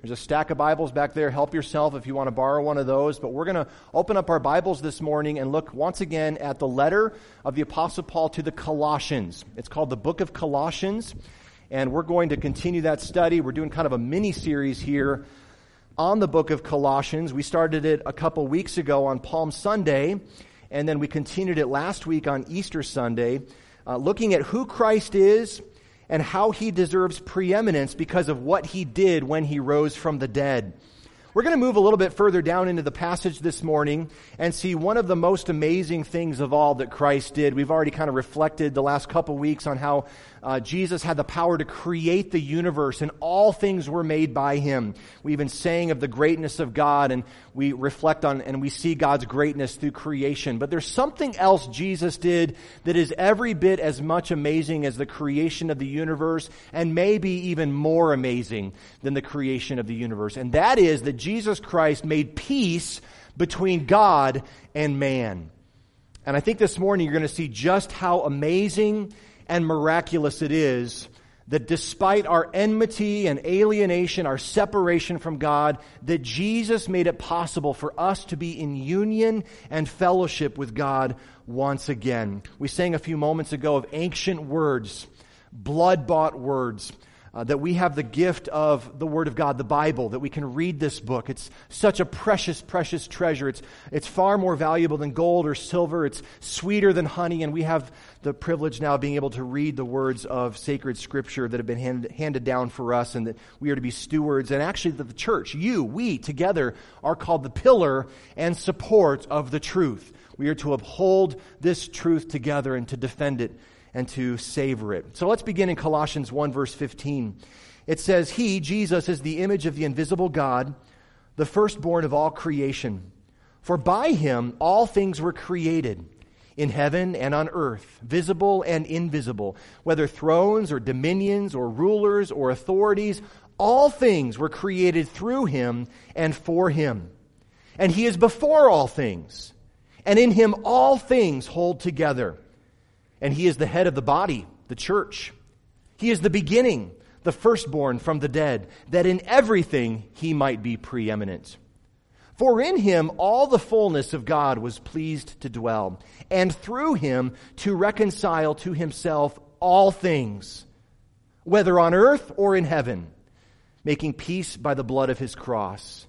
There's a stack of Bibles back there. Help yourself if you want to borrow one of those. But we're going to open up our Bibles this morning and look once again at the letter of the Apostle Paul to the Colossians. It's called the Book of Colossians, and we're going to continue that study. We're doing kind of a mini-series here on the Book of Colossians. We started it a couple weeks ago on Palm Sunday, and then we continued it last week on Easter Sunday, looking at who Christ is and how he deserves preeminence because of what he did when he rose from the dead. We're going to move a little bit further down into the passage this morning and see one of the most amazing things of all that Christ did. We've already kind of reflected the last couple weeks on how Jesus had the power to create the universe and all things were made by him. We even sang of the greatness of God, and we reflect on and we see God's greatness through creation. But there's something else Jesus did that is every bit as much amazing as the creation of the universe, and maybe even more amazing than the creation of the universe. And that is that Jesus Christ made peace between God and man. And I think this morning you're going to see just how amazing and miraculous it is that despite our enmity and alienation, our separation from God, that Jesus made it possible for us to be in union and fellowship with God once again. We sang a few moments ago of ancient words, blood-bought words, that we have the gift of the Word of God, the Bible, that we can read this book. It's such a precious, precious treasure. It's far more valuable than gold or silver. It's sweeter than honey, and we have the privilege now of being able to read the words of sacred Scripture that have been handed down for us, and that we are to be stewards. And actually, the church, we together are called the pillar and support of the truth. We are to uphold this truth together and to defend it and to savor it. So let's begin in Colossians 1, verse 15. It says, He, Jesus, is the image of the invisible God, the firstborn of all creation. For by him all things were created, in heaven and on earth, visible and invisible, whether thrones or dominions or rulers or authorities, all things were created through him and for him. And he is before all things, and in him all things hold together. And he is the head of the body, the church. He is the beginning, the firstborn from the dead, that in everything he might be preeminent. For in him all the fullness of God was pleased to dwell, and through him to reconcile to himself all things, whether on earth or in heaven, making peace by the blood of his cross.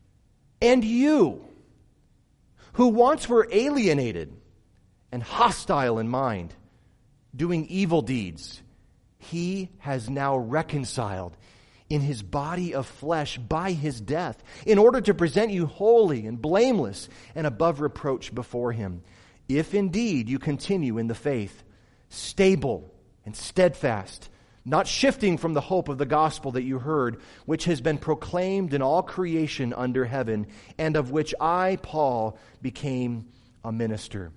And you, who once were alienated and hostile in mind, doing evil deeds, he has now reconciled in his body of flesh by his death, in order to present you holy and blameless and above reproach before him, if indeed you continue in the faith, stable and steadfast, not shifting from the hope of the gospel that you heard, which has been proclaimed in all creation under heaven, and of which I, Paul, became a minister.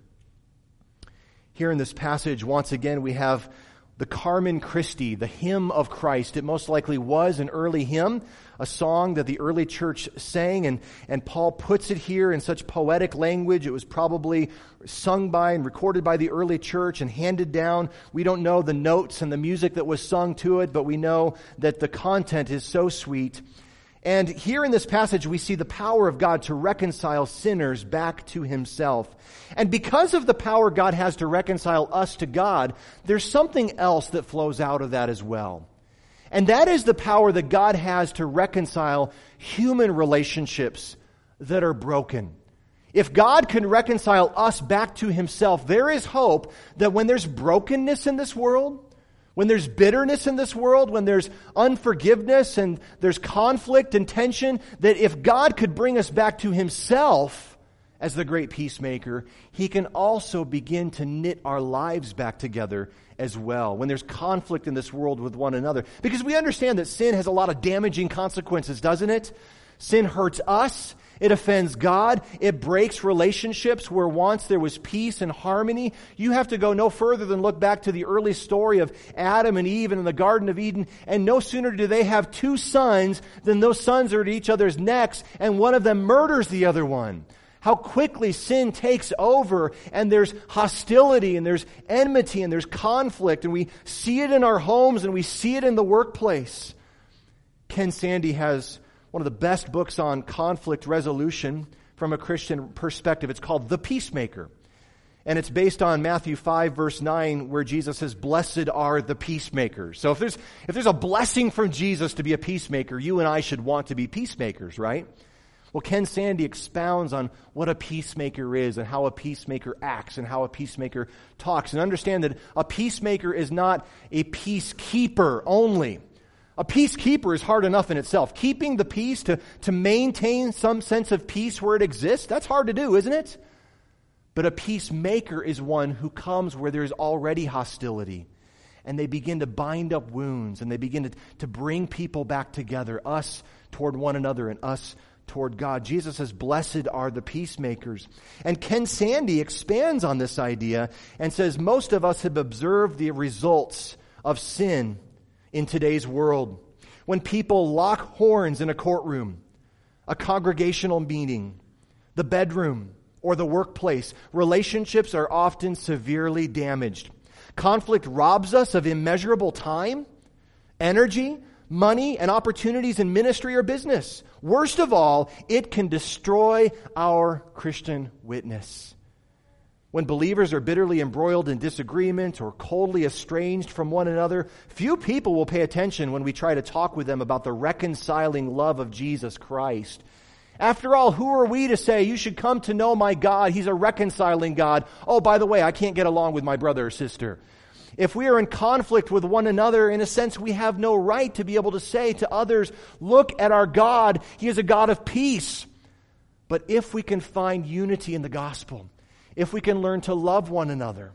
Here in this passage, once again, we have the Carmen Christi, the hymn of Christ. It most likely was an early hymn, a song that the early church sang, and Paul puts it here in such poetic language. It was probably sung by and recorded by the early church and handed down. We don't know the notes and the music that was sung to it, but we know that the content is so sweet. And here in this passage, we see the power of God to reconcile sinners back to himself. And because of the power God has to reconcile us to God, there's something else that flows out of that as well. And that is the power that God has to reconcile human relationships that are broken. If God can reconcile us back to himself, there is hope that when there's brokenness in this world, when there's bitterness in this world, when there's unforgiveness and there's conflict and tension, that if God could bring us back to himself as the great peacemaker, he can also begin to knit our lives back together as well when there's conflict in this world with one another. Because we understand that sin has a lot of damaging consequences, doesn't it? Sin hurts us. It offends God. It breaks relationships where once there was peace and harmony. You have to go no further than look back to the early story of Adam and Eve in the Garden of Eden. And no sooner do they have two sons than those sons are at each other's necks and one of them murders the other one. How quickly sin takes over and there's hostility and there's enmity and there's conflict. And we see it in our homes and we see it in the workplace. Ken Sande has one of the best books on conflict resolution from a Christian perspective. It's called The Peacemaker. And it's based on Matthew 5, verse 9, where Jesus says, "Blessed are the peacemakers." So if there's a blessing from Jesus to be a peacemaker, you and I should want to be peacemakers, right? Well, Ken Sande expounds on what a peacemaker is and how a peacemaker acts and how a peacemaker talks. And understand that a peacemaker is not a peacekeeper only. A peacekeeper is hard enough in itself. Keeping the peace, to maintain some sense of peace where it exists, that's hard to do, isn't it? But a peacemaker is one who comes where there's already hostility. And they begin to bind up wounds, and they begin to bring people back together, us toward one another and us toward God. Jesus says, "Blessed are the peacemakers." And Ken Sande expands on this idea and says, most of us have observed the results of sin in today's world. When people lock horns in a courtroom, a congregational meeting, the bedroom, or the workplace, relationships are often severely damaged. Conflict robs us of immeasurable time, energy, money, and opportunities in ministry or business. Worst of all, it can destroy our Christian witness. When believers are bitterly embroiled in disagreement or coldly estranged from one another, few people will pay attention when we try to talk with them about the reconciling love of Jesus Christ. After all, who are we to say, "You should come to know my God, He's a reconciling God. Oh, by the way, I can't get along with my brother or sister." If we are in conflict with one another, in a sense, we have no right to be able to say to others, "Look at our God, He is a God of peace." But if we can find unity in the gospel, if we can learn to love one another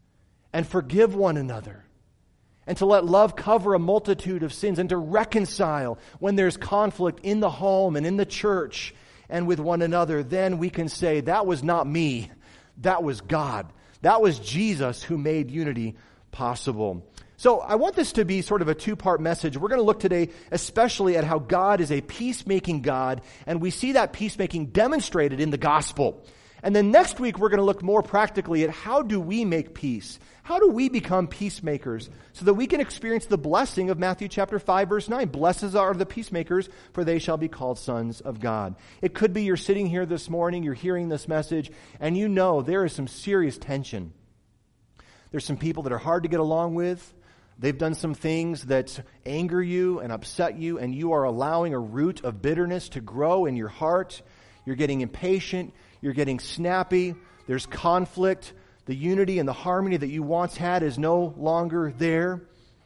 and forgive one another, and to let love cover a multitude of sins, and to reconcile when there's conflict in the home and in the church and with one another, then we can say, "That was not me, that was God. That was Jesus who made unity possible." So I want this to be sort of a two-part message. We're going to look today especially at how God is a peacemaking God, and we see that peacemaking demonstrated in the gospel. And then next week, we're going to look more practically at how do we make peace? How do we become peacemakers so that we can experience the blessing of Matthew chapter 5, verse 9? "Blessed are the peacemakers, for they shall be called sons of God." It could be you're sitting here this morning, you're hearing this message, and you know there is some serious tension. There's some people that are hard to get along with. They've done some things that anger you and upset you, and you are allowing a root of bitterness to grow in your heart. You're getting impatient. You're getting snappy. There's conflict. The unity and the harmony that you once had is no longer there.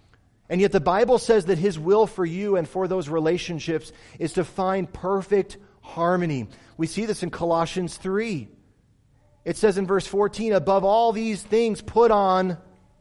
And yet the Bible says that His will for you and for those relationships is to find perfect harmony. We see this in Colossians 3. It says in verse 14, "Above all these things put on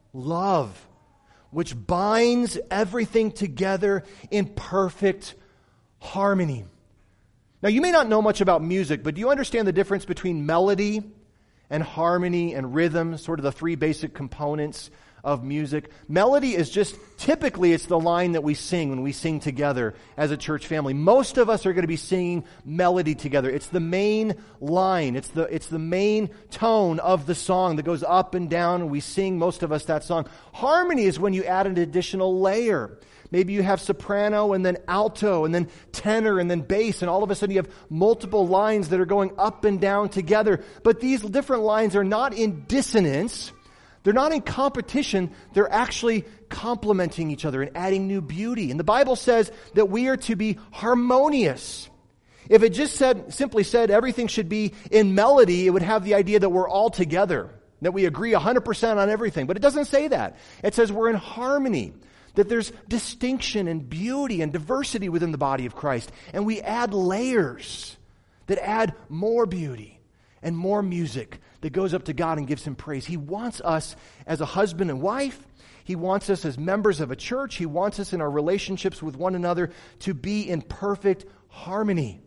love, which binds everything together in perfect harmony." Now, you may not know much about music, but do you understand the difference between melody and harmony and rhythm, sort of the three basic components of music? Melody is just, typically it's the line that we sing when we sing together as a church family. Most of us are going to be singing melody together. It's the main line. It's the main tone of the song that goes up and down, and we sing, most of us, that song. Harmony is when you add an additional layer. Maybe you have soprano and then alto and then tenor and then bass, and all of a sudden you have multiple lines that are going up and down together. But these different lines are not in dissonance. They're not in competition. They're actually complementing each other and adding new beauty. And the Bible says that we are to be harmonious. If it just simply said everything should be in melody, it would have the idea that we're all together, that we agree 100% on everything. But it doesn't say that. It says we're in harmony, that there's distinction and beauty and diversity within the body of Christ. And we add layers that add more beauty and more music that goes up to God and gives Him praise. He wants us as a husband and wife. He wants us as members of a church. He wants us in our relationships with one another to be in perfect harmony.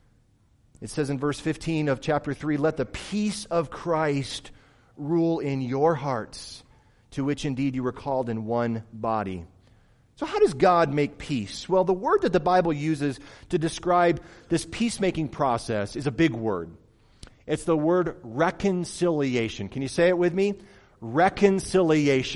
It says in verse 15 of chapter 3, "Let the peace of Christ rule in your hearts, to which indeed you were called in one body." So how does God make peace? Well, the word that the Bible uses to describe this peacemaking process is a big word. It's the word reconciliation. Can you say it with me? Reconciliation.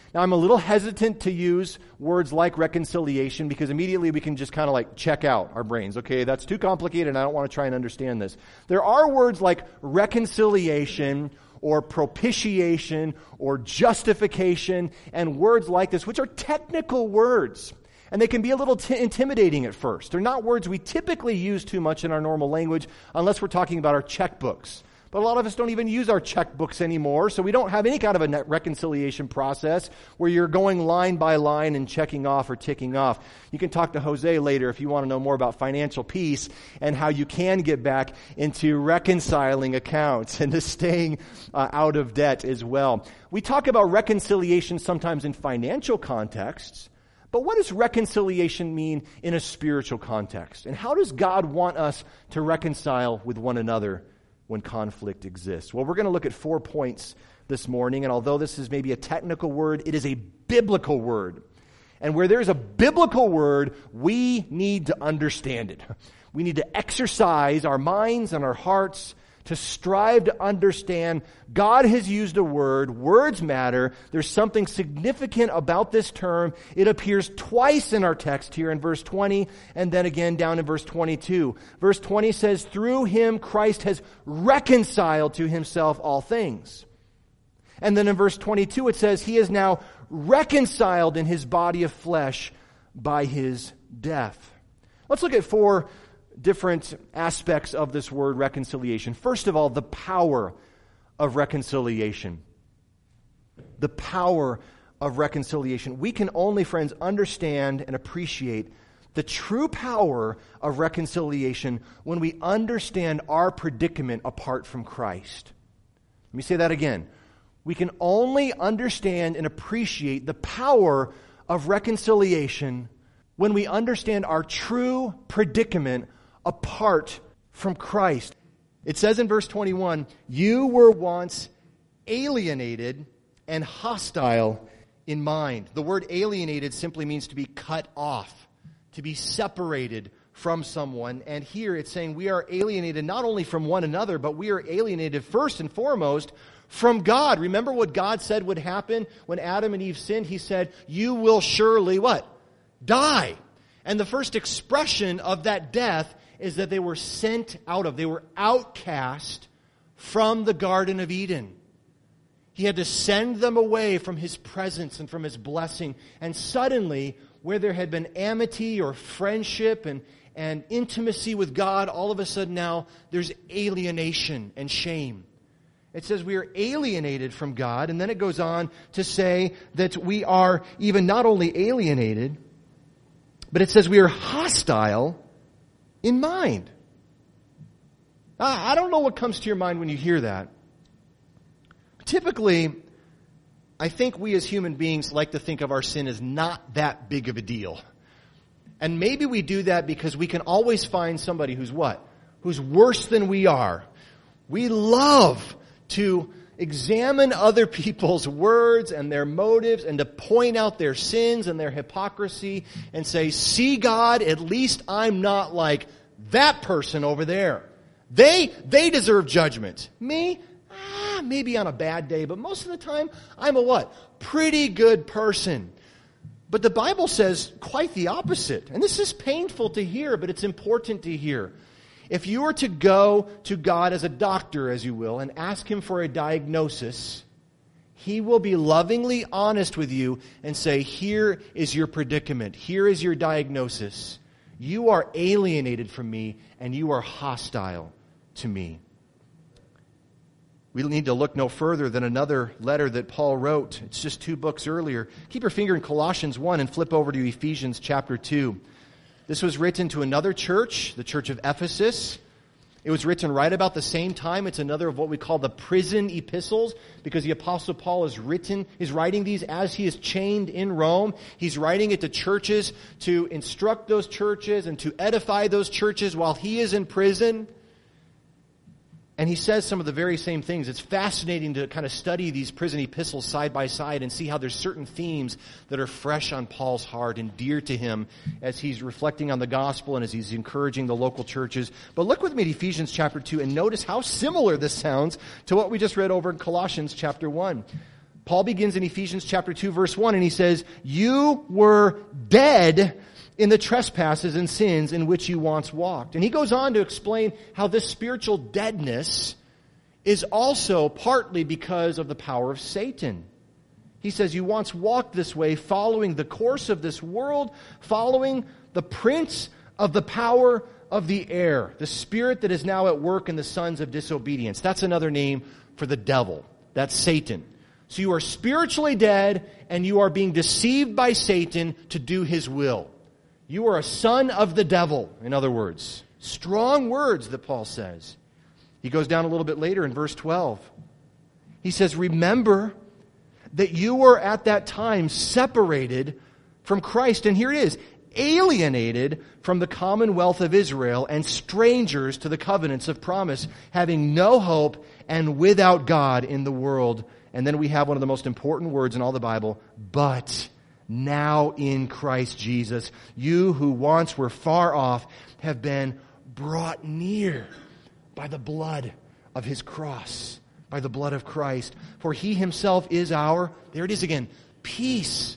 Now, I'm a little hesitant to use words like reconciliation because immediately we can just kind of like check out our brains. Okay, that's too complicated and I don't want to try and understand this. There are words like reconciliation or propitiation or justification and words like this, which are technical words. And they can be a little intimidating at first. They're not words we typically use too much in our normal language unless we're talking about our checkbooks. But a lot of us don't even use our checkbooks anymore, so we don't have any kind of a reconciliation process where you're going line by line and checking off or ticking off. You can talk to Jose later if you want to know more about financial peace and how you can get back into reconciling accounts and to staying out of debt as well. We talk about reconciliation sometimes in financial contexts, but what does reconciliation mean in a spiritual context? And how does God want us to reconcile with one another when conflict exists? Well, we're going to look at 4 points this morning, and although this is maybe a technical word, it is a biblical word. And where there's a biblical word, we need to understand it. We need to exercise our minds and our hearts to strive to understand. God has used a word. Words matter. There's something significant about this term. It appears twice in our text here in verse 20 and then again down in verse 22. Verse 20 says, "Through him Christ has reconciled to himself all things." And then in verse 22 it says, "He is now reconciled in his body of flesh by his death." Let's look at 4 different aspects of this word reconciliation. First of all, the power of reconciliation. The power of reconciliation. We can only, friends, understand and appreciate the true power of reconciliation when we understand our predicament apart from Christ. Let me say that again. We can only understand and appreciate the power of reconciliation when we understand our true predicament apart from Christ. It says in verse 21, "You were once alienated and hostile in mind." The word alienated simply means to be cut off, to be separated from someone. And here it's saying we are alienated not only from one another, but we are alienated first and foremost from God. Remember what God said would happen when Adam and Eve sinned? He said, "You will surely" what? Die. And the first expression of that death is that they were sent out of, they were outcast from the Garden of Eden. He had to send them away from his presence and from his blessing. And suddenly, where there had been amity or friendship and intimacy with God, all of a sudden now there's alienation and shame. It says we are alienated from God, and then it goes on to say that we are even not only alienated, but it says we are hostile in mind. I don't know what comes to your mind when you hear that. Typically, I think we as human beings like to think of our sin as not that big of a deal. And maybe we do that because we can always find somebody who's what? Who's worse than we are. We love to examine other people's words and their motives and to point out their sins and their hypocrisy and say, "See, God, at least I'm not like that person over there. They deserve judgment. Me? Maybe on a bad day, but most of the time I'm a what? Pretty good person." But the Bible says quite the opposite. And this is painful to hear, but it's important to hear. If you were to go to God as a doctor, as you will, and ask him for a diagnosis, he will be lovingly honest with you and say, "Here is your predicament. Here is your diagnosis. You are alienated from me, and you are hostile to me." We need to look no further than another letter that Paul wrote. It's just 2 books earlier. Keep your finger in Colossians 1 and flip over to Ephesians chapter 2. This was written to another church, the church of Ephesus. It was written right about the same time. It's another of what we call the prison epistles, because the Apostle Paul is writing these as he is chained in Rome. He's writing it to churches to instruct those churches and to edify those churches while he is in prison. And he says some of the very same things. It's fascinating to kind of study these prison epistles side by side and see how there's certain themes that are fresh on Paul's heart and dear to him as he's reflecting on the gospel and as he's encouraging the local churches. But look with me at Ephesians chapter 2 and notice how similar this sounds to what we just read over in Colossians chapter 1. Paul begins in Ephesians chapter 2, verse 1, and he says, "You were dead in the trespasses and sins in which you once walked." And he goes on to explain how this spiritual deadness is also partly because of the power of Satan. He says, you once walked this way, following the course of this world, following the prince of the power of the air, the spirit that is now at work in the sons of disobedience. That's another name for the devil. That's Satan. So you are spiritually dead, and you are being deceived by Satan to do his will. You are a son of the devil, in other words. Strong words that Paul says. He goes down a little bit later in verse 12. He says, "Remember that you were at that time separated from Christ." And here it is, alienated from the commonwealth of Israel and strangers to the covenants of promise, having no hope and without God in the world. And then we have one of the most important words in all the Bible, "But now in Christ Jesus, you who once were far off have been brought near by the blood of his cross." By the blood of Christ. "For he himself is our," there it is again, "peace,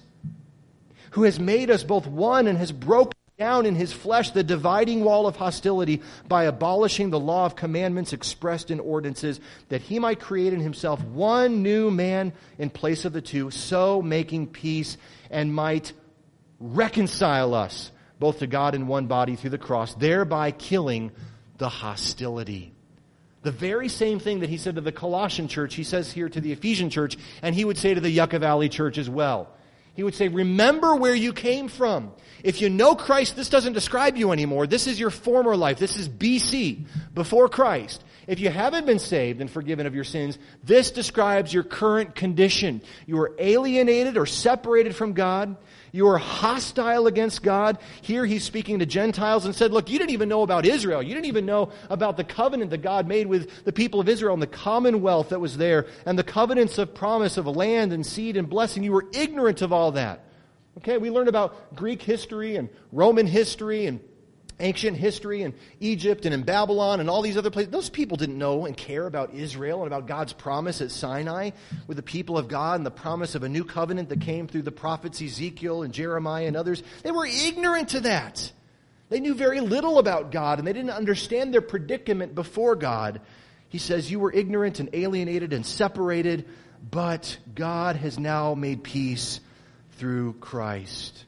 who has made us both one and has broken down in his flesh the dividing wall of hostility by abolishing the law of commandments expressed in ordinances, that he might create in himself one new man in place of the two, so making peace, and might reconcile us both to God in one body through the cross, thereby killing the hostility." The very same thing that he said to the Colossian church, he says here to the Ephesian church, and he would say to the Yucca Valley church as well. He would say, remember where you came from. If you know Christ, this doesn't describe you anymore. This is your former life. This is BC, before Christ. If you haven't been saved and forgiven of your sins, this describes your current condition. You are alienated or separated from God. You are hostile against God. Here he's speaking to Gentiles and said, look, you didn't even know about Israel. You didn't even know about the covenant that God made with the people of Israel and the commonwealth that was there and the covenants of promise of land and seed and blessing. You were ignorant of all that. Okay, we learned about Greek history and Roman history and ancient history in Egypt and in Babylon and all these other places. Those people didn't know and care about Israel and about God's promise at Sinai with the people of God and the promise of a new covenant that came through the prophets Ezekiel and Jeremiah and others. They were ignorant to that. They knew very little about God and they didn't understand their predicament before God. He says, you were ignorant and alienated and separated, but God has now made peace through Christ.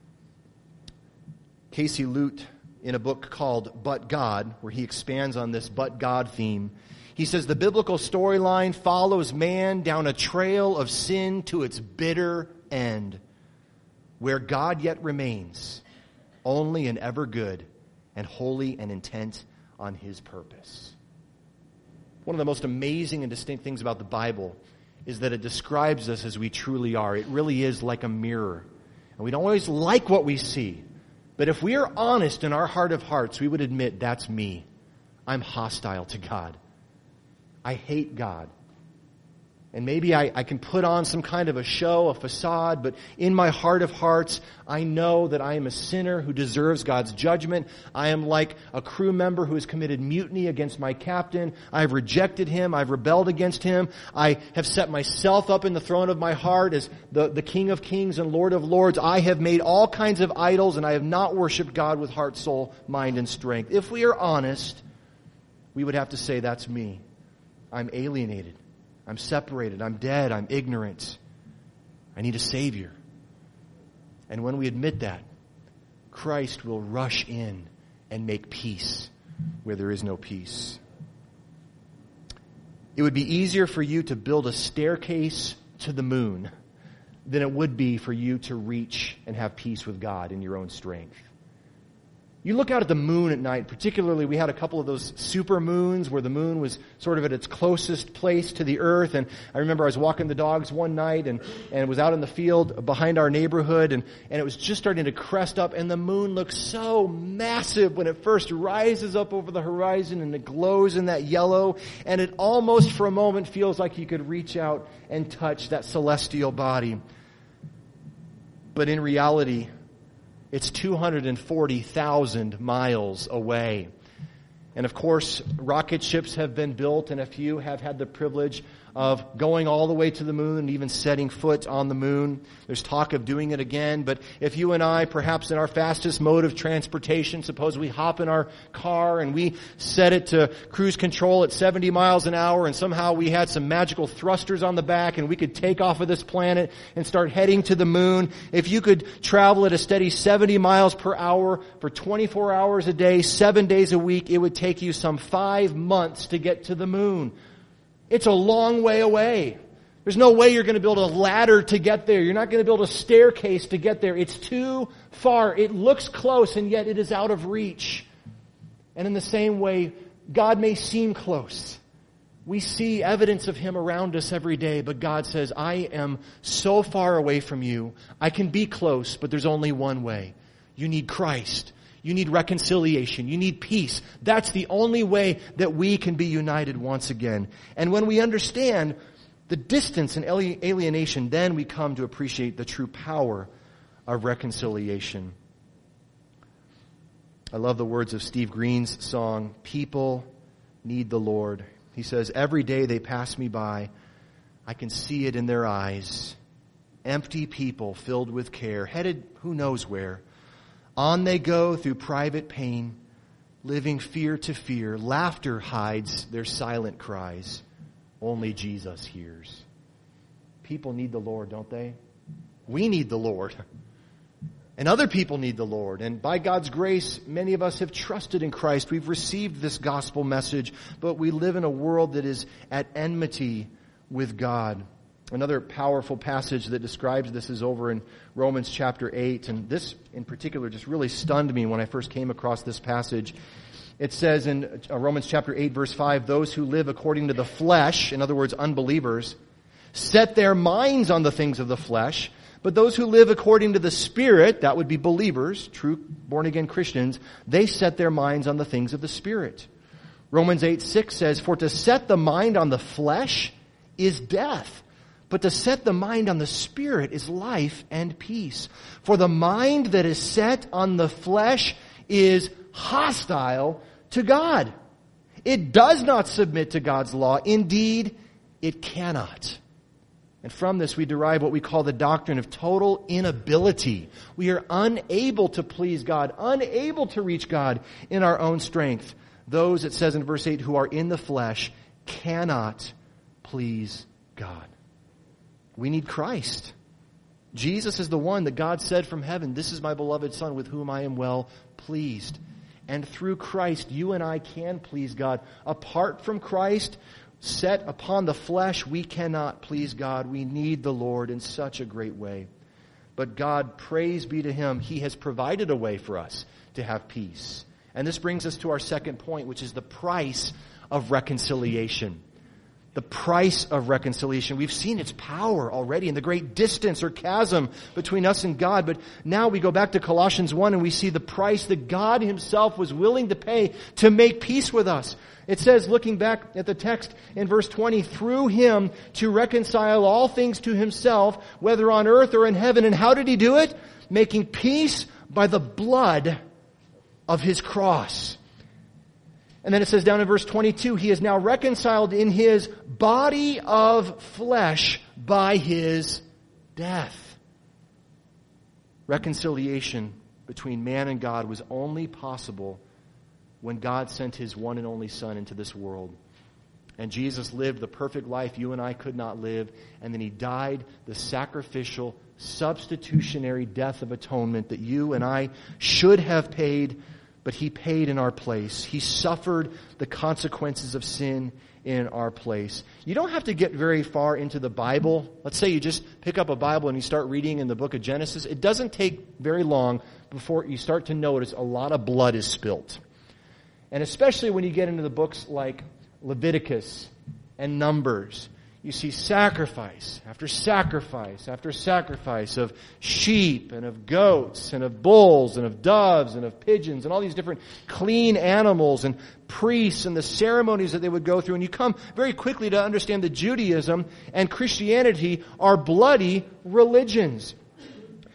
Casey Lute, in a book called But God, where he expands on this but God theme, he says the biblical storyline follows man down a trail of sin to its bitter end, where God yet remains, only and ever good, and holy and intent on his purpose. One of the most amazing and distinct things about the Bible is that it describes us as we truly are. It really is like a mirror. And we don't always like what we see. But if we are honest in our heart of hearts, we would admit, that's me. I'm hostile to God. I hate God. And maybe I can put on some kind of a show, a facade, but in my heart of hearts, I know that I am a sinner who deserves God's judgment. I am like a crew member who has committed mutiny against my captain. I've rejected him. I've rebelled against him. I have set myself up in the throne of my heart as the King of Kings and Lord of Lords. I have made all kinds of idols, and I have not worshiped God with heart, soul, mind, and strength. If we are honest, we would have to say, that's me. I'm alienated. I'm separated. I'm dead. I'm ignorant. I need a Savior. And when we admit that, Christ will rush in and make peace where there is no peace. It would be easier for you to build a staircase to the moon than it would be for you to reach and have peace with God in your own strength. You look out at the moon at night, particularly we had a couple of those super moons where the moon was sort of at its closest place to the earth. And I remember I was walking the dogs one night and was out in the field behind our neighborhood and it was just starting to crest up and the moon looks so massive when it first rises up over the horizon and it glows in that yellow. And it almost for a moment feels like you could reach out and touch that celestial body. But in reality, it's 240,000 miles away. And of course, rocket ships have been built and a few have had the privilege of going all the way to the moon and even setting foot on the moon. There's talk of doing it again, but if you and I, perhaps in our fastest mode of transportation, suppose we hop in our car and we set it to cruise control at 70 miles an hour, and somehow we had some magical thrusters on the back and we could take off of this planet and start heading to the moon. If you could travel at a steady 70 miles per hour for 24 hours a day, 7 days a week, it would take you some 5 months to get to the moon. It's a long way away. There's no way you're going to build a ladder to get there. You're not going to build a staircase to get there. It's too far. It looks close, and yet it is out of reach. And in the same way, God may seem close. We see evidence of Him around us every day, but God says, I am so far away from you. I can be close, but there's only one way. You need Christ. You need reconciliation. You need peace. That's the only way that we can be united once again. And when we understand the distance and alienation, then we come to appreciate the true power of reconciliation. I love the words of Steve Green's song, People Need the Lord. He says, every day they pass me by, I can see it in their eyes. Empty people filled with care, headed who knows where. On they go through private pain, living fear to fear. Laughter hides their silent cries. Only Jesus hears. People need the Lord, don't they? We need the Lord. And other people need the Lord. And by God's grace, many of us have trusted in Christ. We've received this gospel message, but we live in a world that is at enmity with God. Another powerful passage that describes this is over in Romans chapter 8. And this in particular just really stunned me when I first came across this passage. It says in Romans chapter 8 verse 5, those who live according to the flesh, in other words, unbelievers, set their minds on the things of the flesh. But those who live according to the Spirit, that would be believers, true born-again Christians, they set their minds on the things of the Spirit. Romans 8:6 says, for to set the mind on the flesh is death, but to set the mind on the Spirit is life and peace. For the mind that is set on the flesh is hostile to God. It does not submit to God's law. Indeed, it cannot. And from this we derive what we call the doctrine of total inability. We are unable to please God, unable to reach God in our own strength. Those, it says in verse 8, who are in the flesh cannot please God. We need Christ. Jesus is the one that God said from heaven, this is my beloved Son with whom I am well pleased. And through Christ, you and I can please God. Apart from Christ, set upon the flesh, we cannot please God. We need the Lord in such a great way. But God, praise be to Him, He has provided a way for us to have peace. And this brings us to our second point, which is the price of reconciliation. The price of reconciliation. We've seen its power already in the great distance or chasm between us and God. But now we go back to Colossians 1 and we see the price that God Himself was willing to pay to make peace with us. It says, looking back at the text in verse 20, through Him to reconcile all things to Himself, whether on earth or in heaven. And how did He do it? Making peace by the blood of His cross. And then it says down in verse 22, He is now reconciled in His body of flesh by His death. Reconciliation between man and God was only possible when God sent His one and only Son into this world. And Jesus lived the perfect life you and I could not live. And then He died the sacrificial, substitutionary death of atonement that you and I should have paid, but He paid in our place. He suffered the consequences of sin in our place. You don't have to get very far into the Bible. Let's say you just pick up a Bible and you start reading in the book of Genesis. It doesn't take very long before you start to notice a lot of blood is spilt. And especially when you get into the books like Leviticus and Numbers, you see sacrifice after sacrifice after sacrifice of sheep and of goats and of bulls and of doves and of pigeons and all these different clean animals and priests and the ceremonies that they would go through. And you come very quickly to understand that Judaism and Christianity are bloody religions.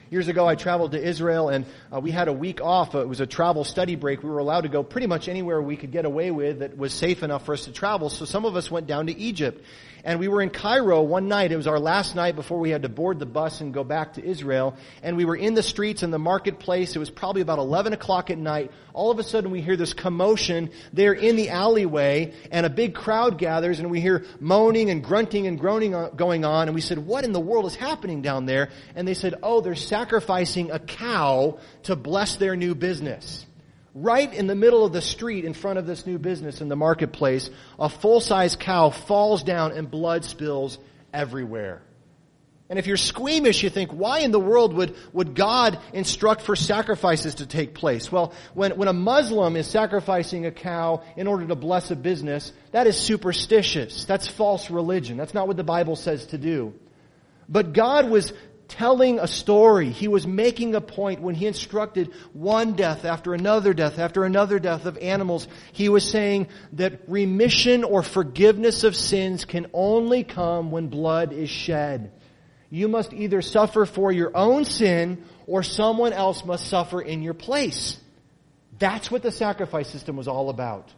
Years ago, I traveled to Israel, and we had a week off. It was a travel study break. We were allowed to go pretty much anywhere we could get away with that was safe enough for us to travel. So some of us went down to Egypt. And we were in Cairo one night. It was our last night before we had to board the bus and go back to Israel. And we were in the streets in the marketplace. It was probably about 11 o'clock at night. All of a sudden we hear this commotion there in the alleyway, and a big crowd gathers, and we hear moaning and grunting and groaning going on. And we said, what in the world is happening down there? And they said, oh, they're sacrificing a cow to bless their new business. Right in the middle of the street in front of this new business in the marketplace, a full-size cow falls down and blood spills everywhere. And if you're squeamish, you think, why in the world would God instruct for sacrifices to take place? Well, when a Muslim is sacrificing a cow in order to bless a business, that is superstitious. That's false religion. That's not what the Bible says to do. But God was telling a story. He was making a point when He instructed one death after another death after another death of animals. He was saying that remission or forgiveness of sins can only come when blood is shed. You must either suffer for your own sin or someone else must suffer in your place. That's what the sacrifice system was all about.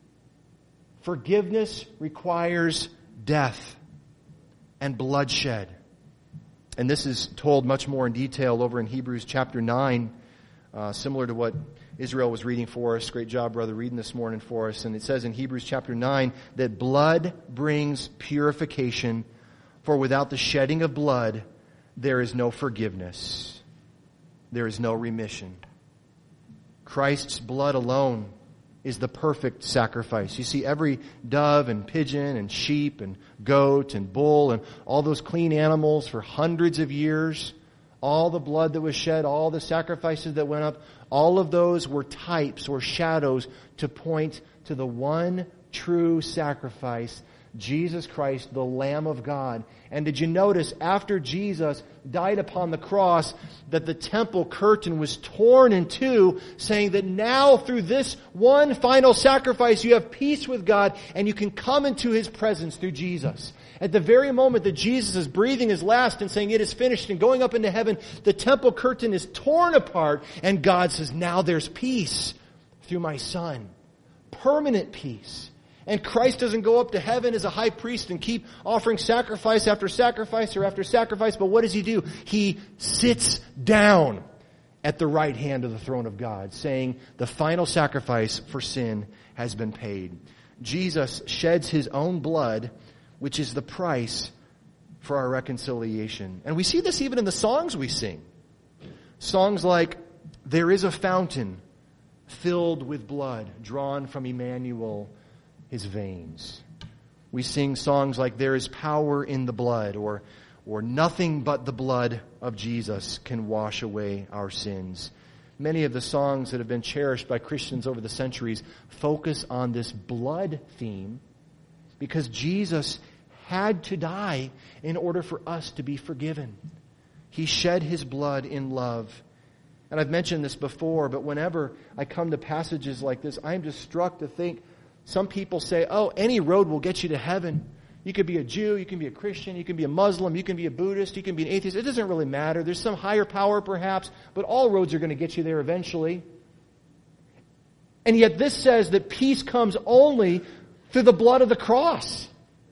Forgiveness requires death and bloodshed. And this is told much more in detail over in Hebrews chapter 9, similar to what Israel was reading for us. Great job, brother, reading this morning for us. And it says in Hebrews chapter 9 that blood brings purification, for without the shedding of blood, there is no forgiveness. There is no remission. Christ's blood alone is the perfect sacrifice. You see, every dove and pigeon and sheep and goat and bull and all those clean animals for hundreds of years, all the blood that was shed, all the sacrifices that went up, all of those were types or shadows to point to the one true sacrifice, Jesus Christ, the Lamb of God. And did you notice after Jesus died upon the cross that the temple curtain was torn in two, saying that now through this one final sacrifice you have peace with God and you can come into His presence through Jesus. At the very moment that Jesus is breathing His last and saying it is finished and going up into heaven, the temple curtain is torn apart and God says, now there's peace through my Son. Permanent peace. And Christ doesn't go up to heaven as a high priest and keep offering sacrifice after sacrifice or after sacrifice. But what does He do? He sits down at the right hand of the throne of God, saying the final sacrifice for sin has been paid. Jesus sheds His own blood, which is the price for our reconciliation. And we see this even in the songs we sing. Songs like, there is a fountain filled with blood drawn from Emmanuel, His veins. We sing songs like there is power in the blood, or nothing but the blood of Jesus can wash away our sins. Many of the songs that have been cherished by Christians over the centuries focus on this blood theme because Jesus had to die in order for us to be forgiven. He shed His blood in love. And I've mentioned this before, but whenever I come to passages like this, I'm just struck to think, some people say, oh, any road will get you to heaven. You could be a Jew, you can be a Christian, you can be a Muslim, you can be a Buddhist, you can be an atheist. It doesn't really matter. There's some higher power perhaps, but all roads are going to get you there eventually. And yet this says that peace comes only through the blood of the cross.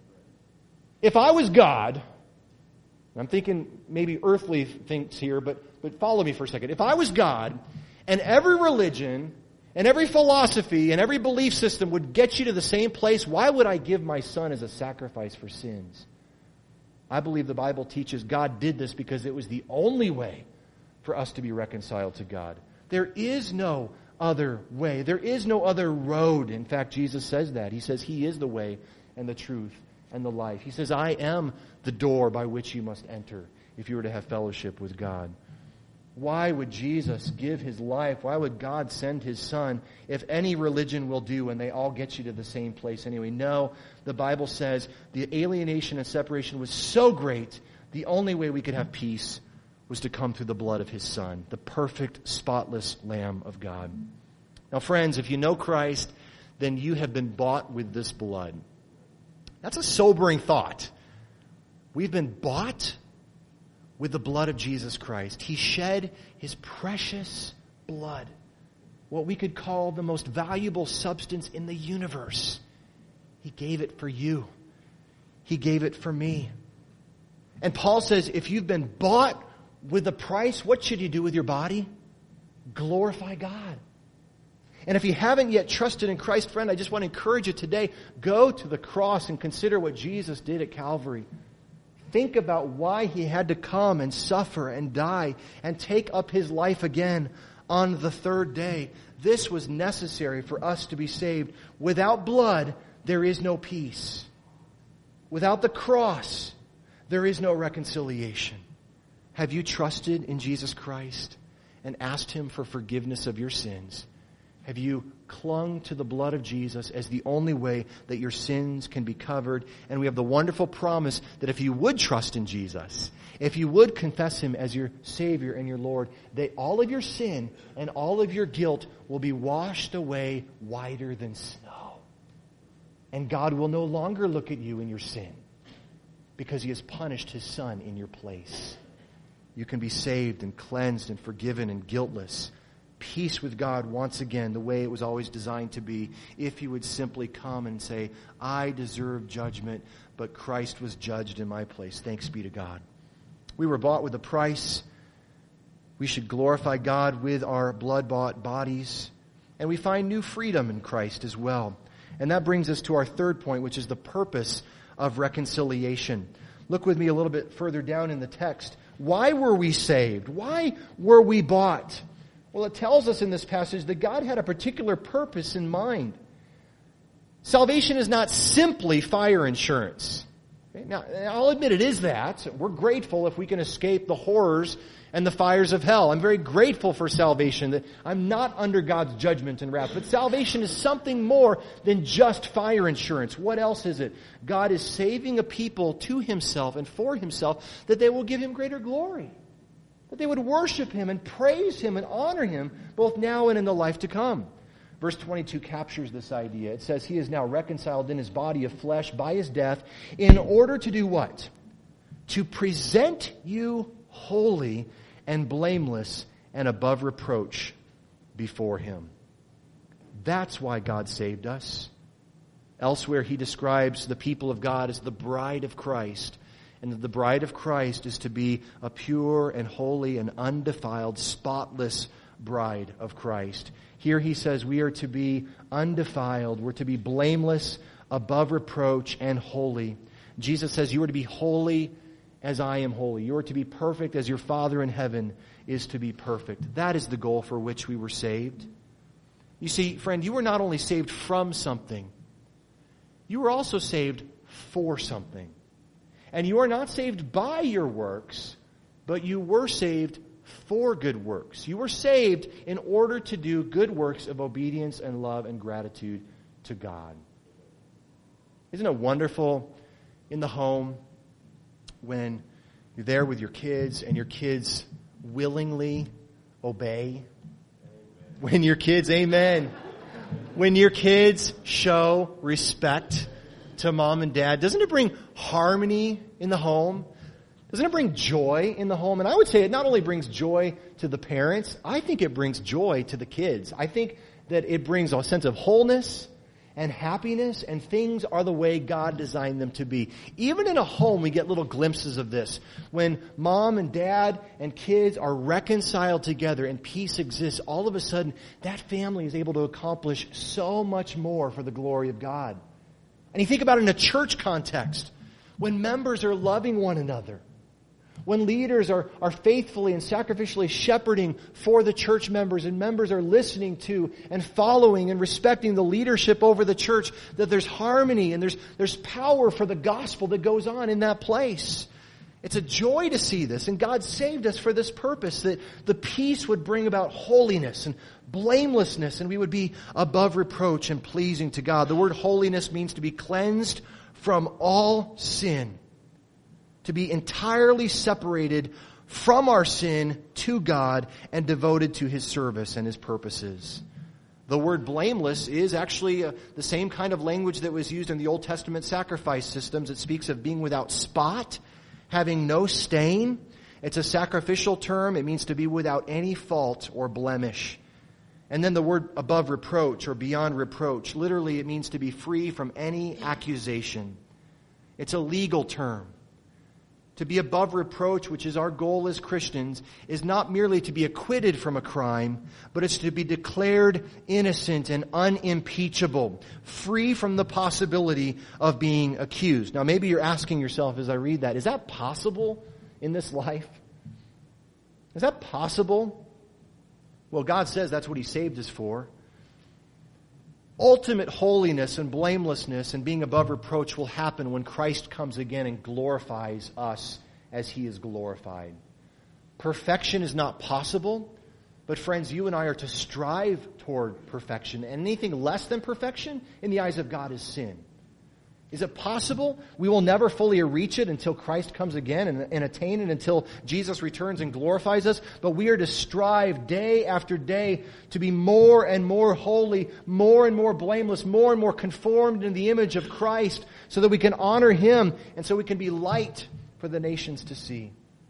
If I was God, I'm thinking maybe earthly things here, but follow me for a second. If I was God, and every religion and every philosophy and every belief system would get you to the same place, why would I give my Son as a sacrifice for sins? I believe the Bible teaches God did this because it was the only way for us to be reconciled to God. There is no other way. There is no other road. In fact, Jesus says that. He says He is the way and the truth and the life. He says, I am the door by which you must enter if you were to have fellowship with God. Why would Jesus give His life? Why would God send His Son if any religion will do and they all get you to the same place anyway? No, the Bible says the alienation and separation was so great, the only way we could have peace was to come through the blood of His Son, the perfect, spotless Lamb of God. Now, friends, if you know Christ, then you have been bought with this blood. That's a sobering thought. We've been bought with the blood of Jesus Christ. He shed His precious blood, what we could call the most valuable substance in the universe. He gave it for you. He gave it for me. And Paul says, if you've been bought with a price, what should you do with your body? Glorify God. And if you haven't yet trusted in Christ, friend, I just want to encourage you today, go to the cross and consider what Jesus did at Calvary. Think about why He had to come and suffer and die and take up His life again on the third day. This was necessary for us to be saved. Without blood, there is no peace. Without the cross, there is no reconciliation. Have you trusted in Jesus Christ and asked Him for forgiveness of your sins? Have you clung to the blood of Jesus as the only way that your sins can be covered? And we have the wonderful promise that if you would trust in Jesus, if you would confess Him as your Savior and your Lord, that all of your sin and all of your guilt will be washed away whiter than snow. And God will no longer look at you in your sin because He has punished His Son in your place. You can be saved and cleansed and forgiven and guiltless. Peace with God once again, the way it was always designed to be, if you would simply come and say, I deserve judgment, but Christ was judged in my place. Thanks be to God. We were bought with a price. We should glorify God with our blood-bought bodies. And we find new freedom in Christ as well. And that brings us to our third point, which is the purpose of reconciliation. Look with me a little bit further down in the text. Why were we saved? Why were we bought? Well, it tells us in this passage that God had a particular purpose in mind. Salvation is not simply fire insurance. Okay? Now, I'll admit it is that. We're grateful if we can escape the horrors and the fires of hell. I'm very grateful for salvation, that I'm not under God's judgment and wrath. But salvation is something more than just fire insurance. What else is it? God is saving a people to Himself and for Himself that they will give Him greater glory. That they would worship Him and praise Him and honor Him both now and in the life to come. Verse 22 captures this idea. It says, He is now reconciled in His body of flesh by His death in order to do what? To present you holy and blameless and above reproach before Him. That's why God saved us. Elsewhere He describes the people of God as the bride of Christ. And that the bride of Christ is to be a pure and holy and undefiled, spotless bride of Christ. Here He says we are to be undefiled. We're to be blameless, above reproach, and holy. Jesus says you are to be holy as I am holy. You are to be perfect as your Father in heaven is to be perfect. That is the goal for which we were saved. You see, friend, you were not only saved from something, you were also saved for something. And you are not saved by your works, but you were saved for good works. You were saved in order to do good works of obedience and love and gratitude to God. Isn't it wonderful in the home when you're there with your kids and your kids willingly obey? When your kids, amen. When your kids show respect to mom and dad, doesn't it bring harmony in the home? Doesn't it bring joy in the home? And I would say it not only brings joy to the parents, I think it brings joy to the kids. I think that it brings a sense of wholeness and happiness, and things are the way God designed them to be. Even in a home, we get little glimpses of this. When mom and dad and kids are reconciled together and peace exists, all of a sudden, that family is able to accomplish so much more for the glory of God. And you think about it in a church context, when members are loving one another, when leaders are faithfully and sacrificially shepherding for the church members, and members are listening to and following and respecting the leadership over the church, that there's harmony and there's power for the gospel that goes on in that place. It's a joy to see this, and God saved us for this purpose, that the peace would bring about holiness and blamelessness, and we would be above reproach and pleasing to God. The word holiness means to be cleansed from all sin, to be entirely separated from our sin to God and devoted to His service and His purposes. The word blameless is actually the same kind of language that was used in the Old Testament sacrifice systems. It speaks of being without spot, having no stain. It's a sacrificial term. It means to be without any fault or blemish. And then the word above reproach or beyond reproach, literally it means to be free from any accusation. It's a legal term. To be above reproach, which is our goal as Christians, is not merely to be acquitted from a crime, but it's to be declared innocent and unimpeachable, free from the possibility of being accused. Now maybe you're asking yourself as I read that, is that possible in this life? Is that possible? Well, God says that's what He saved us for. Ultimate holiness and blamelessness and being above reproach will happen when Christ comes again and glorifies us as He is glorified. Perfection is not possible, but friends, you and I are to strive toward perfection. And anything less than perfection in the eyes of God is sin. Is it possible? We will never fully reach it until Christ comes again and attain it until Jesus returns and glorifies us. But we are to strive day after day to be more and more holy, more and more blameless, more and more conformed in the image of Christ so that we can honor Him and so we can be light for the nations to see.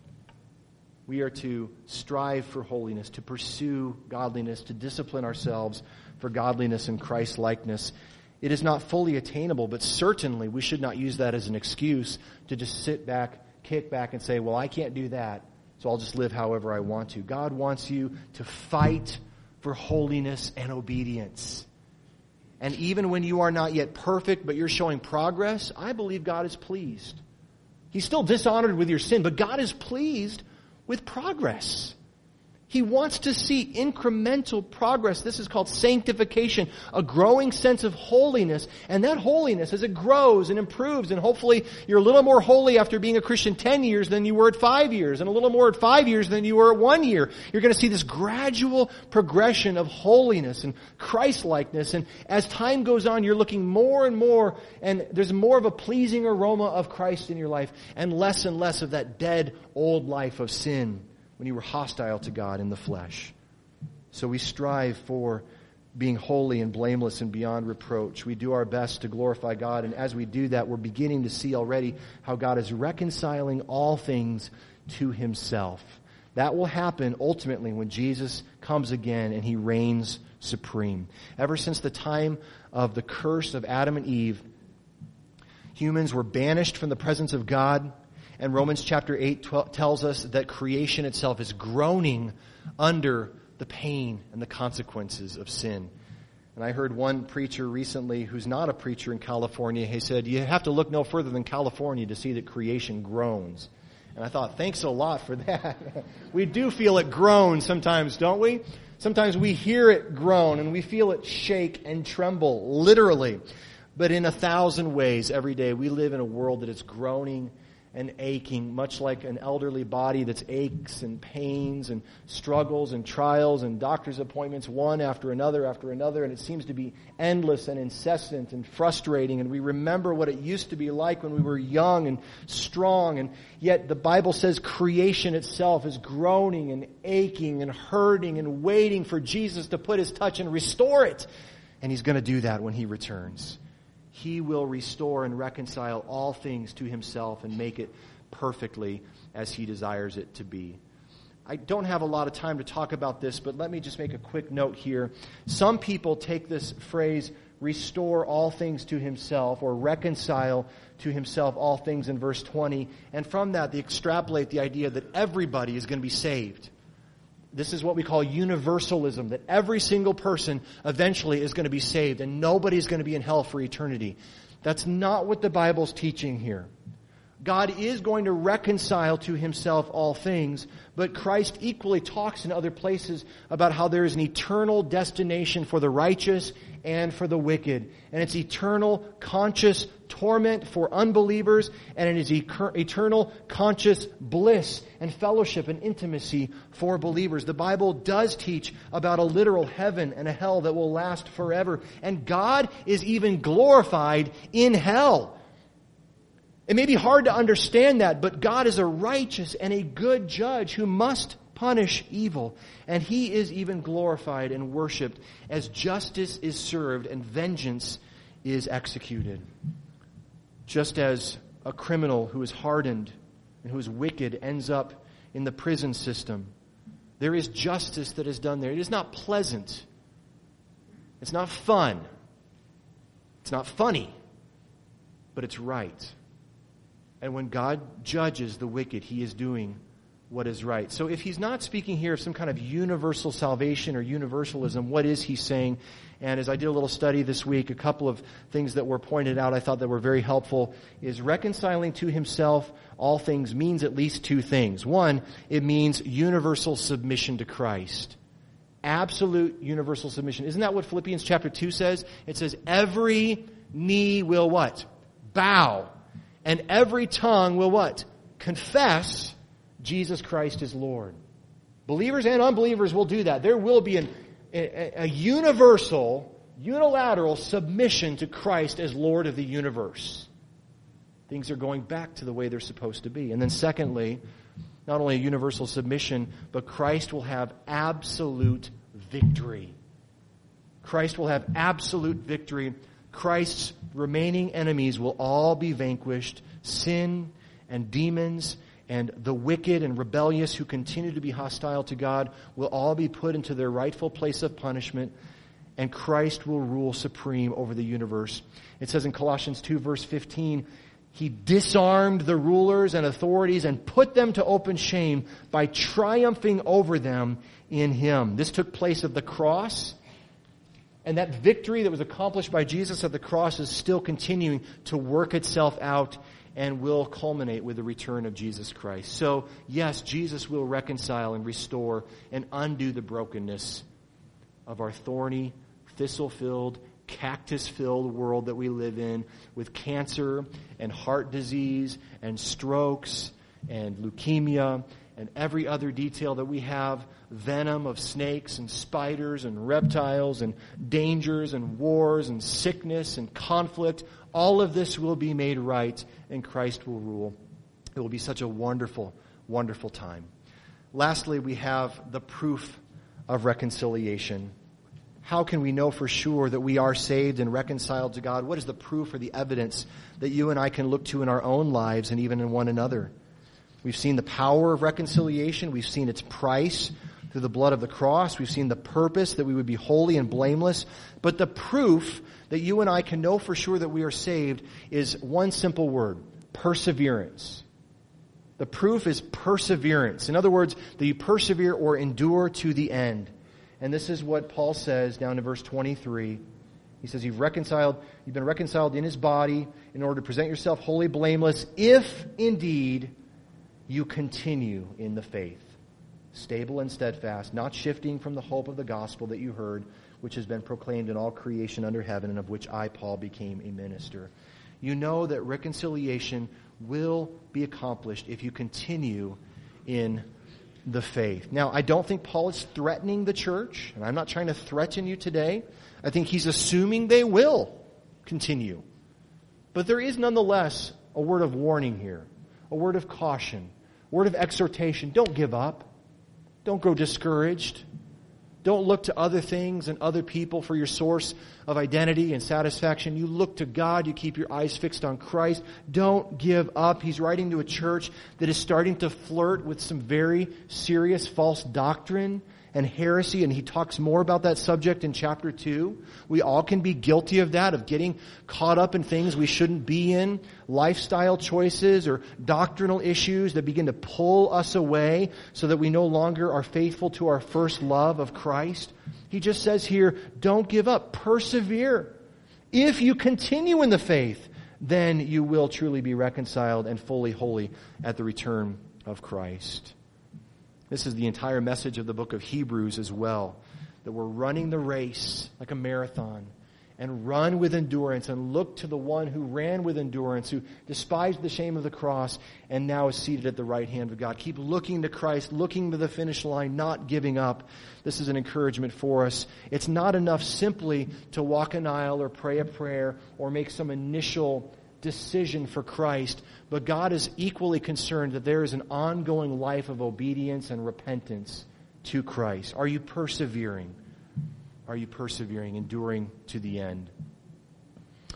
We are to strive for holiness, to pursue godliness, to discipline ourselves for godliness and Christ-likeness. It is not fully attainable, but certainly we should not use that as an excuse to just sit back, kick back and say, well, I can't do that, so I'll just live however I want to. God wants you to fight for holiness and obedience. And even when you are not yet perfect, but you're showing progress, I believe God is pleased. He's still dishonored with your sin, but God is pleased with progress. He wants to see incremental progress. This is called sanctification, a growing sense of holiness. And that holiness, as it grows and improves, and hopefully you're a little more holy after being a Christian 10 years than you were at 5 years, and a little more at 5 years than you were at 1 year. You're going to see this gradual progression of holiness and Christ-likeness. And as time goes on, you're looking more and more, and there's more of a pleasing aroma of Christ in your life, and less of that dead old life of sin when you were hostile to God in the flesh. So we strive for being holy and blameless and beyond reproach. We do our best to glorify God, and as we do that, we're beginning to see already how God is reconciling all things to Himself. That will happen ultimately when Jesus comes again and He reigns supreme. Ever since the time of the curse of Adam and Eve, humans were banished from the presence of God. And Romans chapter 8 tells us that creation itself is groaning under the pain and the consequences of sin. And I heard one preacher recently who's not a preacher in California. He said, you have to look no further than California to see that creation groans. And I thought, thanks a lot for that. We do feel it groan sometimes, don't we? Sometimes we hear it groan and we feel it shake and tremble, literally. But in 1,000 ways every day we live in a world that is groaning and aching, much like an elderly body that's aches and pains and struggles and trials and doctor's appointments one after another, and it seems to be endless and incessant and frustrating, and we remember what it used to be like when we were young and strong, and yet the Bible says creation itself is groaning and aching and hurting and waiting for Jesus to put His touch and restore it, and He's going to do that when He returns. He will restore and reconcile all things to Himself and make it perfectly as He desires it to be. I don't have a lot of time to talk about this, but let me just make a quick note here. Some people take this phrase, restore all things to Himself, or reconcile to Himself all things in verse 20, and from that they extrapolate the idea that everybody is going to be saved. This is what we call universalism, that every single person eventually is going to be saved and nobody's going to be in hell for eternity. That's not what the Bible's teaching here. God is going to reconcile to Himself all things, but Christ equally talks in other places about how there is an eternal destination for the righteous and for the wicked. And it's eternal conscious torment for unbelievers, and it is eternal conscious bliss and fellowship and intimacy for believers. The Bible does teach about a literal heaven and a hell that will last forever. And God is even glorified in hell. It may be hard to understand that, but God is a righteous and a good judge who must punish evil. And He is even glorified and worshipped as justice is served and vengeance is executed. Just as a criminal who is hardened and who is wicked ends up in the prison system. There is justice that is done there. It is not pleasant. It's not fun. It's not funny. But it's right. And when God judges the wicked, He is doing what is right. So if He's not speaking here of some kind of universal salvation or universalism, what is He saying? And as I did a little study this week, a couple of things that were pointed out I thought that were very helpful is reconciling to Himself all things means at least two things. One, it means universal submission to Christ. Absolute universal submission. Isn't that what Philippians chapter 2 says? It says, every knee will what? Bow. And every tongue will what? Confess Jesus Christ is Lord. Believers and unbelievers will do that. There will be a universal, unilateral submission to Christ as Lord of the universe. Things are going back to the way they're supposed to be. And then secondly, not only a universal submission, but Christ will have absolute victory. Christ will have absolute victory. Christ's remaining enemies will all be vanquished. Sin and demons and the wicked and rebellious who continue to be hostile to God will all be put into their rightful place of punishment, and Christ will rule supreme over the universe. It says in Colossians 2 verse 15, He disarmed the rulers and authorities and put them to open shame by triumphing over them in Him. This took place at the cross, and that victory that was accomplished by Jesus at the cross is still continuing to work itself out and will culminate with the return of Jesus Christ. So, yes, Jesus will reconcile and restore and undo the brokenness of our thorny, thistle-filled, cactus-filled world that we live in, with cancer and heart disease and strokes and leukemia and every other detail that we have, venom of snakes and spiders and reptiles and dangers and wars and sickness and conflict. All of this will be made right, and Christ will rule. It will be such a wonderful, wonderful time. Lastly, we have the proof of reconciliation. How can we know for sure that we are saved and reconciled to God? What is the proof or the evidence that you and I can look to in our own lives and even in one another? We've seen the power of reconciliation. We've seen its price through the blood of the cross. We've seen the purpose that we would be holy and blameless. But the proof that you and I can know for sure that we are saved is one simple word: perseverance. The proof is perseverance. In other words, that you persevere or endure to the end. And this is what Paul says down in verse 23. He says you've been reconciled in His body in order to present yourself wholly blameless, if indeed you continue in the faith, stable and steadfast, not shifting from the hope of the gospel that you heard, which has been proclaimed in all creation under heaven, and of which I, Paul, became a minister. You know that reconciliation will be accomplished if you continue in the faith. Now, I don't think Paul is threatening the church, and I'm not trying to threaten you today. I think he's assuming they will continue. But there is nonetheless a word of warning here, a word of caution, a word of exhortation. Don't give up. Don't grow discouraged. Don't look to other things and other people for your source of identity and satisfaction. You look to God. You keep your eyes fixed on Christ. Don't give up. He's writing to a church that is starting to flirt with some very serious false doctrine and heresy, and he talks more about that subject in chapter 2. We all can be guilty of that, of getting caught up in things we shouldn't be in, lifestyle choices or doctrinal issues that begin to pull us away so that we no longer are faithful to our first love of Christ. He just says here, don't give up, persevere. If you continue in the faith, then you will truly be reconciled and fully holy at the return of Christ. This is the entire message of the book of Hebrews as well, that we're running the race like a marathon, and run with endurance, and look to the one who ran with endurance, who despised the shame of the cross, and now is seated at the right hand of God. Keep looking to Christ, looking to the finish line, not giving up. This is an encouragement for us. It's not enough simply to walk an aisle or pray a prayer or make some initial decision for Christ, but God is equally concerned that there is an ongoing life of obedience and repentance to Christ. Are you persevering? Are you persevering, enduring to the end?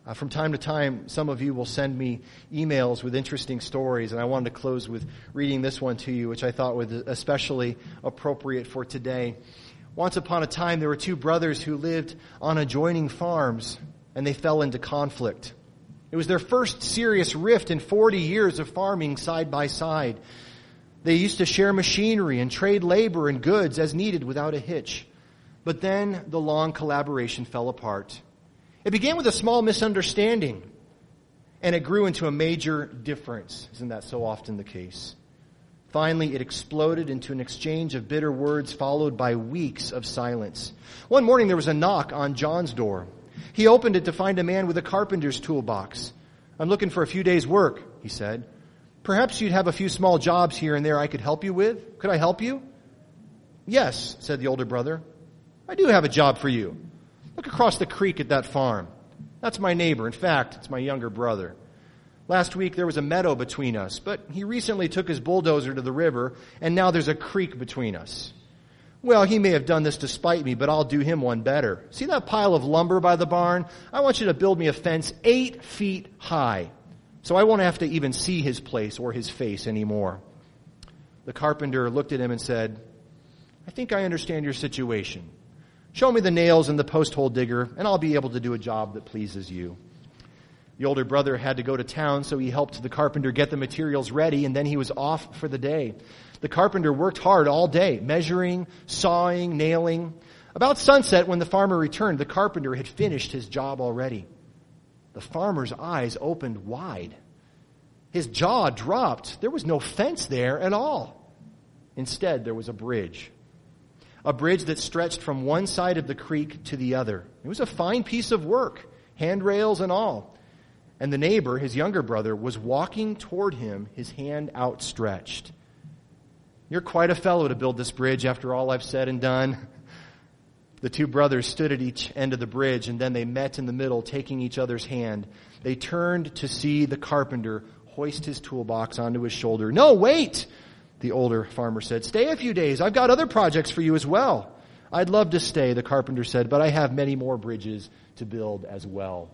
From time to time, some of you will send me emails with interesting stories, and I wanted to close with reading this one to you, which I thought was especially appropriate for today. Once upon a time, there were two brothers who lived on adjoining farms, and they fell into conflict. It was their first serious rift in 40 years of farming side by side. They used to share machinery and trade labor and goods as needed without a hitch. But then the long collaboration fell apart. It began with a small misunderstanding, and it grew into a major difference. Isn't that so often the case? Finally, it exploded into an exchange of bitter words followed by weeks of silence. One morning, there was a knock on John's door. He opened it to find a man with a carpenter's toolbox. "I'm looking for a few days' work," he said. "Perhaps you'd have a few small jobs here and there I could help you with. Could I help you?" "Yes," said the older brother. "I do have a job for you. Look across the creek at that farm. That's my neighbor. In fact, it's my younger brother. Last week there was a meadow between us, but he recently took his bulldozer to the river, and now there's a creek between us. Well, he may have done this to spite me, but I'll do him one better. See that pile of lumber by the barn? I want you to build me a fence 8 feet high, so I won't have to even see his place or his face anymore." The carpenter looked at him and said, "I think I understand your situation. Show me the nails and the post hole digger, and I'll be able to do a job that pleases you." The older brother had to go to town, so he helped the carpenter get the materials ready, and then he was off for the day. The carpenter worked hard all day, measuring, sawing, nailing. About sunset, when the farmer returned, the carpenter had finished his job already. The farmer's eyes opened wide. His jaw dropped. There was no fence there at all. Instead, there was a bridge that stretched from one side of the creek to the other. It was a fine piece of work, handrails and all. And the neighbor, his younger brother, was walking toward him, his hand outstretched. "You're quite a fellow to build this bridge after all I've said and done." The two brothers stood at each end of the bridge, and then they met in the middle, taking each other's hand. They turned to see the carpenter hoist his toolbox onto his shoulder. "No, wait!" the older farmer said. "Stay a few days. I've got other projects for you as well." "I'd love to stay," the carpenter said, "but I have many more bridges to build as well."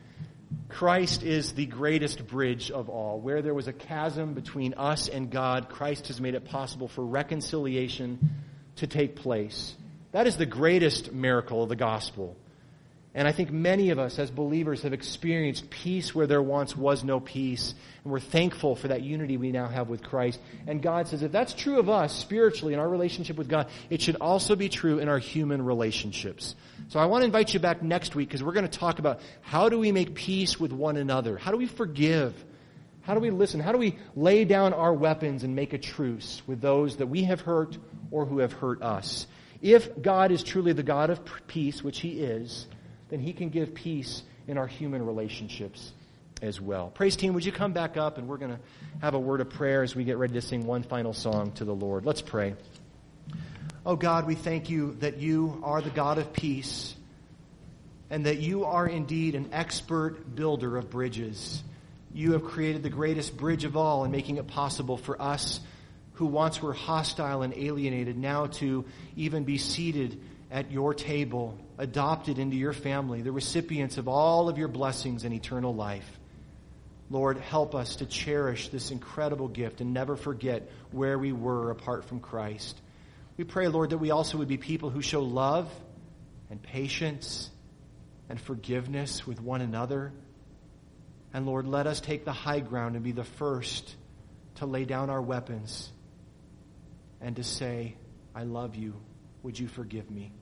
Christ is the greatest bridge of all. Where there was a chasm between us and God, Christ has made it possible for reconciliation to take place. That is the greatest miracle of the gospel. And I think many of us as believers have experienced peace where there once was no peace. And we're thankful for that unity we now have with Christ. And God says, if that's true of us spiritually in our relationship with God, it should also be true in our human relationships. So I want to invite you back next week because we're going to talk about how do we make peace with one another? How do we forgive? How do we listen? How do we lay down our weapons and make a truce with those that we have hurt or who have hurt us? If God is truly the God of peace, which He is, then He can give peace in our human relationships as well. Praise team, would you come back up, and we're going to have a word of prayer as we get ready to sing one final song to the Lord. Let's pray. Oh God, we thank you that you are the God of peace and that you are indeed an expert builder of bridges. You have created the greatest bridge of all in making it possible for us who once were hostile and alienated now to even be seated at your table, adopted into your family, the recipients of all of your blessings and eternal life. Lord, help us to cherish this incredible gift and never forget where we were apart from Christ. We pray, Lord, that we also would be people who show love and patience and forgiveness with one another. And Lord, let us take the high ground and be the first to lay down our weapons and to say, I love you. Would you forgive me?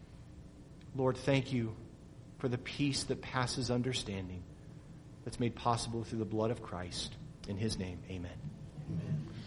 Lord, thank you for the peace that passes understanding that's made possible through the blood of Christ. In His name, amen. Amen.